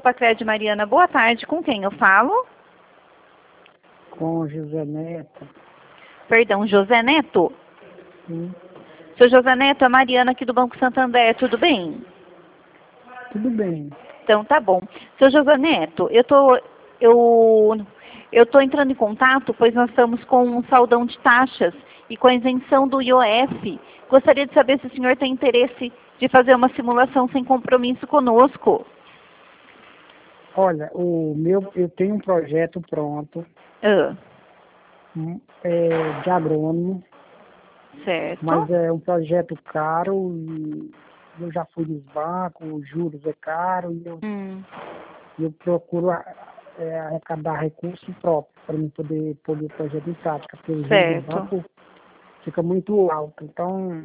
Copa Cred Mariana, boa tarde. Com quem eu falo? Com José Neto. Perdão, José Neto? Sim. Seu José Neto, é Mariana aqui do Banco Santander, tudo bem? Tudo bem. Então tá bom. Seu José Neto, eu tô entrando em contato, pois nós estamos com um saldão de taxas e com a isenção do IOF. Gostaria de saber se o senhor tem interesse de fazer uma simulação sem compromisso conosco. Olha, eu tenho um projeto pronto, de agrônomo, Certo. mas é um projeto caro e eu já fui nos bancos, os juros é caro e eu procuro arrecadar recursos próprios para mim poder pôr o projeto em prática, porque o juro do banco fica muito alto. Então,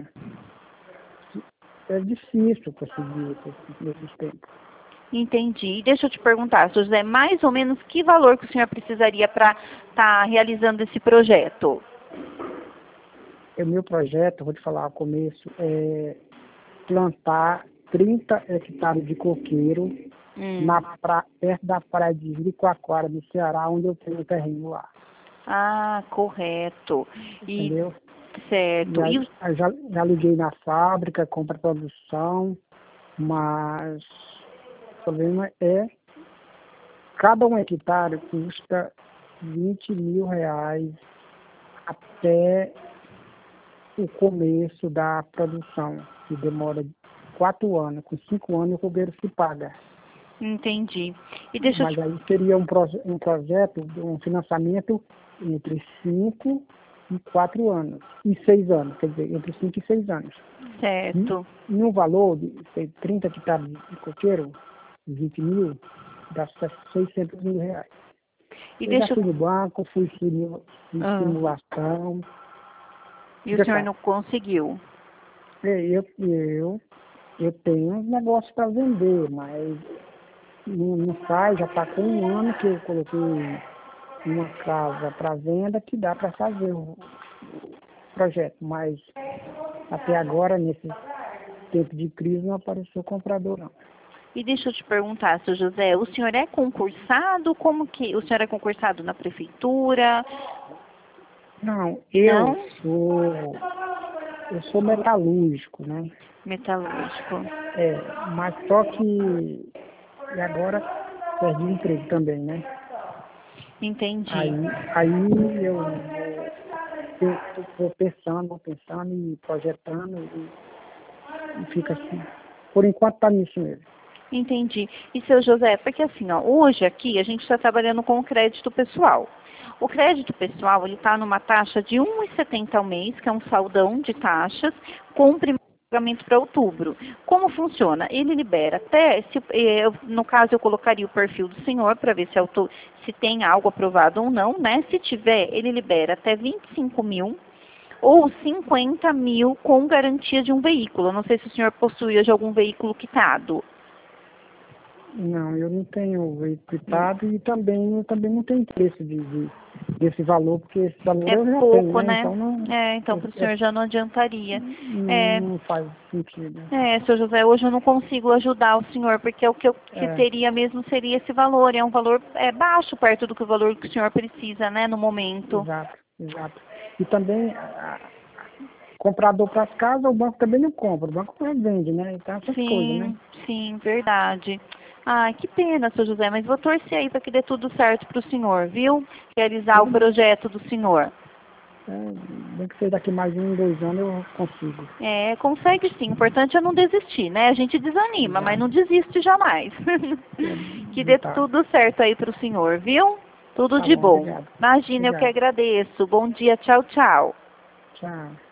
é difícil conseguir nesses tempos. Entendi. Deixa eu te perguntar, seu José, mais ou menos que valor que o senhor precisaria para estar realizando esse projeto? O meu projeto, vou te falar ao começo, é plantar 30 hectares de coqueiro perto da praia de Jericoacoara, no Ceará, onde eu tenho um terreno lá. Ah, correto. Entendeu? Certo. Eu já liguei na fábrica, compra produção, mas o problema é cada um hectare custa R$20 mil até o começo da produção, que demora 4 anos. Com 5 anos o coqueiro se paga. Entendi. Mas aí seria um projeto, um financiamento entre 5 e 4 anos. E 6 anos, quer dizer, entre 5 e 6 anos. Certo. E um valor de 30 hectares de coqueiro, 20 mil, dá R$600 mil. Já fui no banco, fui simulação. E o senhor não conseguiu? Eu tenho uns negócios para vender, mas não sai, já está com 1 ano que eu coloquei uma casa para venda que dá para fazer o projeto, mas até agora, nesse tempo de crise, não apareceu comprador, não. E deixa eu te perguntar, seu José, o senhor é concursado? Como que o senhor é concursado na prefeitura? Não, eu sou metalúrgico, né? Metalúrgico. Mas só que e agora perdi o emprego também, né? Entendi. Aí eu estou pensando e projetando e fica assim. Por enquanto tá nisso mesmo. Entendi. E seu José, porque assim, ó, hoje aqui a gente está trabalhando com o crédito pessoal. O crédito pessoal, ele está numa taxa de R$ 1,70 ao mês, que é um saldão de taxas, com pagamento para outubro. Como funciona? Ele libera até, no caso eu colocaria o perfil do senhor para ver se tem algo aprovado ou não, né? Se tiver, ele libera até 25 mil ou 50 mil com garantia de um veículo. Eu não sei se o senhor possui hoje algum veículo quitado. Não, eu não tenho veículo quitado e também não tenho interesse desse valor, porque esse valor eu já pouco, tenho, né? Então, Então para o senhor já não adiantaria. Não faz sentido. Seu José, hoje eu não consigo ajudar o senhor, porque o que teria mesmo seria esse valor. É um valor baixo perto do que o valor que o senhor precisa, né, no momento. Exato. E também, comprador para as casas, o banco também não compra, o banco vende, né? Então essas coisas, né? Sim, verdade. Ai, que pena, seu José, mas vou torcer aí para que dê tudo certo para o senhor, viu? Realizar o projeto do senhor. Bem que seja daqui mais 1, 2 anos eu consigo. Consegue sim. O importante é não desistir, né? A gente desanima, mas não desiste jamais. Que dê tudo certo aí para o senhor, viu? Tudo de bom. Obrigado. Imagina, eu que agradeço. Bom dia, tchau, tchau. Tchau.